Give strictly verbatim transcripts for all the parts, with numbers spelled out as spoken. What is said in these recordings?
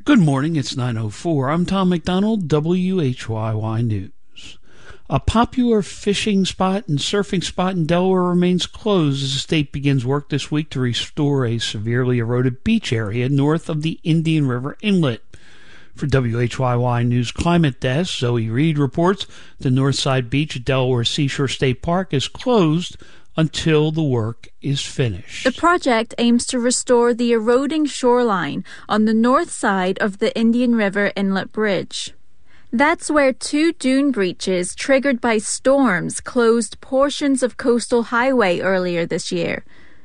Good morning, it's nine oh four. I'm Tom McDonald, W H Y Y News. A popular fishing spot and surfing spot in Delaware remains closed as the state begins work this week to restore a severely eroded beach area north of the Indian River Inlet. For W H Y Y News Climate Desk, Zoe Reed reports the Northside Beach at Delaware Seashore State Park is closed until the work is finished. The project aims to restore the eroding shoreline on the north side of the Indian River Inlet Bridge. That's where two dune breaches triggered by storms closed portions of Coastal Highway earlier this year.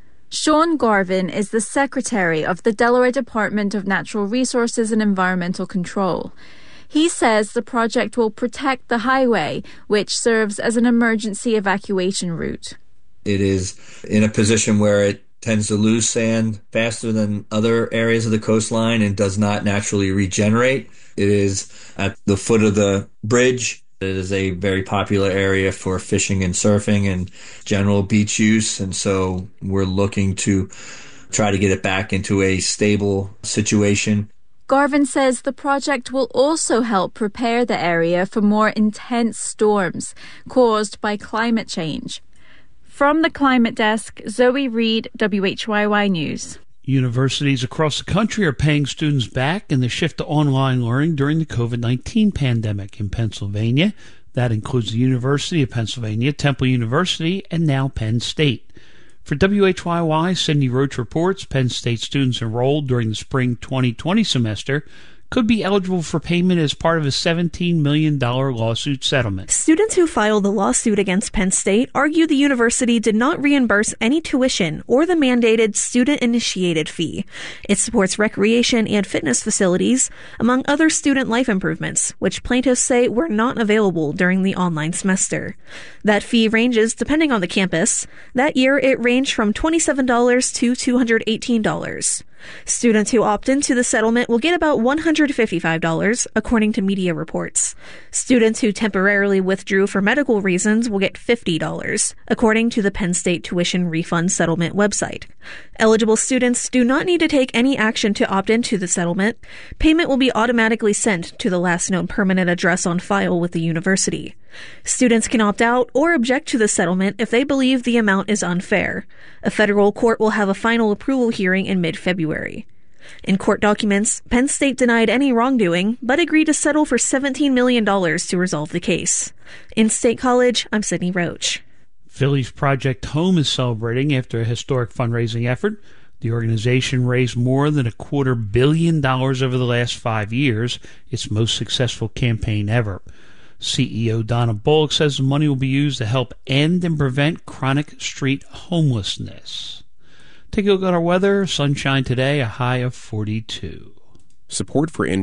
Sean Garvin is the secretary of the Delaware Department of Natural Resources and Environmental Control. He says the project will protect the highway, which serves as an emergency evacuation route. It is in a position where it tends to lose sand faster than other areas of the coastline and does not naturally regenerate. It is at the foot of the bridge. It is a very popular area for fishing and surfing and general beach use, and so we're looking to try to get it back into a stable situation. Garvin says the project will also help prepare the area for more intense storms caused by climate change. From the Climate Desk, Zoe Reed, W H Y Y News. Universities across the country are paying students back in the shift to online learning during the covid nineteen pandemic. In Pennsylvania, that includes the University of Pennsylvania, Temple University, and now Penn State. For W H Y Y, Cindy Roach reports Penn State students enrolled during the spring twenty twenty semester could be eligible for payment as part of a seventeen million dollars lawsuit settlement. Students who filed the lawsuit against Penn State argue the university did not reimburse any tuition or the mandated student-initiated fee. It supports recreation and fitness facilities, among other student life improvements, which plaintiffs say were not available during the online semester. That fee ranges depending on the campus. That year, it ranged from twenty-seven dollars to two hundred eighteen dollars. Students who opt into the settlement will get about one hundred fifty-five dollars, according to media reports. Students who temporarily withdrew for medical reasons will get fifty dollars, according to the Penn State Tuition Refund Settlement website. Eligible students do not need to take any action to opt into the settlement. Payment will be automatically sent to the last known permanent address on file with the university. Students can opt out or object to the settlement if they believe the amount is unfair. A federal court will have a final approval hearing in mid-February. In court documents, Penn State denied any wrongdoing, but agreed to settle for seventeen million dollars to resolve the case. In State College, I'm Sydney Roach. Philly's Project Home is celebrating after a historic fundraising effort. The organization raised more than a quarter billion dollars over the last five years, its most successful campaign ever. C E O Donna Bullock says the money will be used to help end and prevent chronic street homelessness. Take a look at our weather. Sunshine today, a high of forty-two. Support for